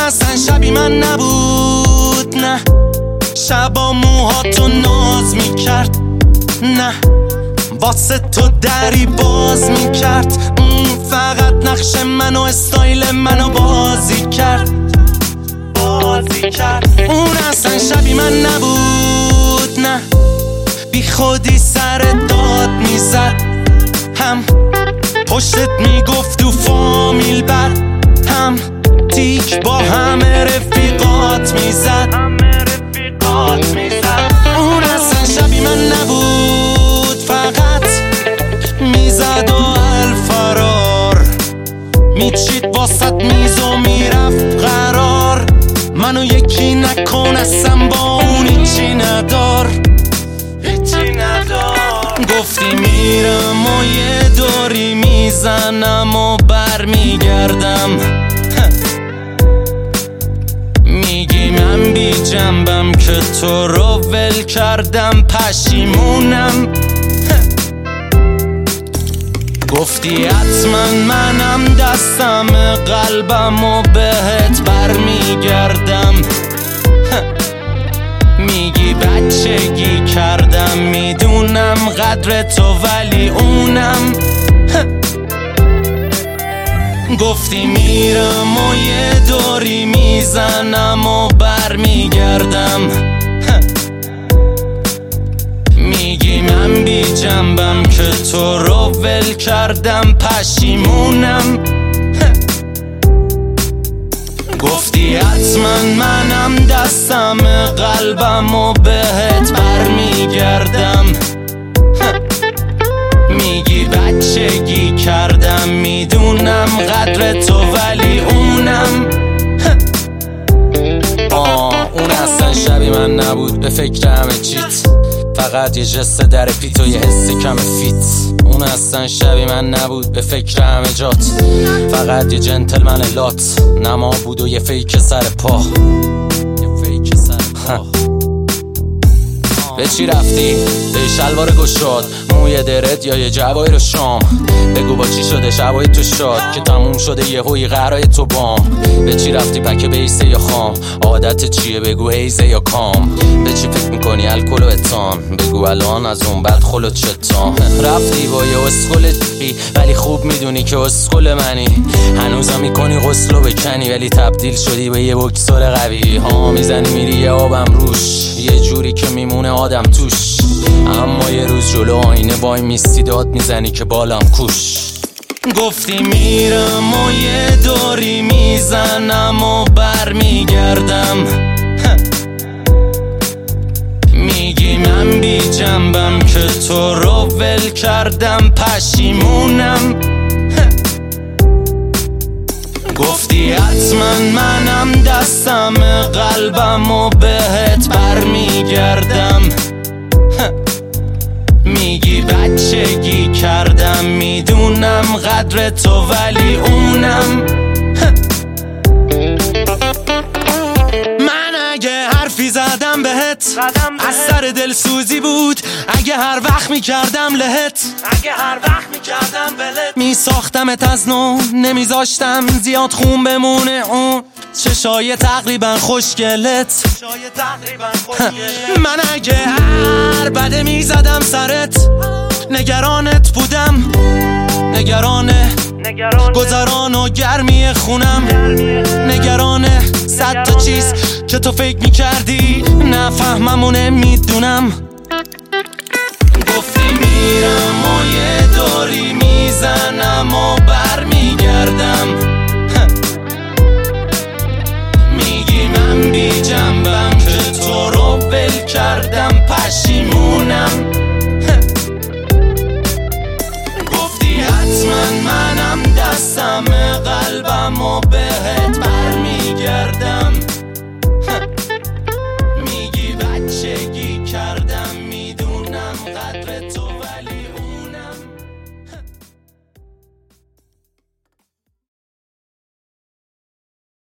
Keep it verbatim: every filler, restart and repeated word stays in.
اصلا شبی من نبود، نه شبا موهاتو ناز میکرد، نه واسه تو دری باز میکرد، فقط نقش منو استایل منو بازی کرد بازی کرد. اون اصلا شبی من نبود، نه بی خودی سر داد میزد، هم پشتت میگفت تو فامیل بد، هم تیک با همه رفیقات میزد اون اصلا شبی من نبود، فقط میزد و الفرار میچید واسط میز و میرفت قرار، منو یکی نکن اصلا با اون هیچی ندار هیچی ندار. گفتی میرم و یه دوری میزنم و بر میگردم، میگی من بی جنبم که تو رو ول کردم پشیمونم. گفتی حتما منم دستم قلبم و بهت بر میگردم، میگی بچگی کردم میدونم قدر تو ولی اونم. گفتی میرم و یه دوری میزنم و بر میگردم، میگی من بی جنبم که تو رو ول کردم پشیمونم. گفتی حتما منم دستم قلبم و بهت بر میگردم، میگی بچگی کردم میدونم قدر تو ولی اونم. آه اون اصلا شبی من نبود، به فکر همه چیت، فقط یه جست در پیت و یه حس کم فیت. اون اصلا شبی من نبود، به فکر همه جات، فقط یه جنتلمن لات، نما بود و یه فیک سر پا یه فیک سر پا. به چی رفتی؟ به شلوار گشاد، موی درت یا یه جوای رو شام، بگو با چی شده شبای تو شاد که تموم شده یه هوی قرای تو بام. به چی رفتی پکه بیسه یا خام، عادت چیه بگو هیزه یا کام، به چی فکر میکنی الکل و اتان، بگو الان از اون بعد خلوت چتان. رفتی با یه اسکل دیقی ولی خوب میدونی که اسکل منی، هنوزم میکنی غسلو بکنی ولی تبدیل شدی به یه بکسور قوی ها، میزنی میری یه آبم روش یه جوری که میمونه آدم توش، اما یه روز جلو آینه وای میستی داد میزنی که بالام کوش. گفتی میرم و یه دوری میزنم و بر میگردم، میگی من بی جنبم که تو رو ول کردم پشیمونم. گفتی حتما منم دستم قلبم و بهت بر میگردم، میگی بچگی کردم میدونم قدر تو ولی اونم. من اگه حرفی زدم بهت از سر دل سوزی بود، اگه هر وقت میکردم لهت اگه هر وقت میکردم بلت میساختمت از نو، نمیذاشتم زیاد خون بمونه اون چشای تقریبا خوشگلت. من اگه هر بده میزدم سرت، نگرانت بودم، نگرانه گذران و گرمی خونم، نگرانه صد تا چیز که تو فکر میکردی نفهمم و نمیدونم. گفتی میرم و یه دوری میزنم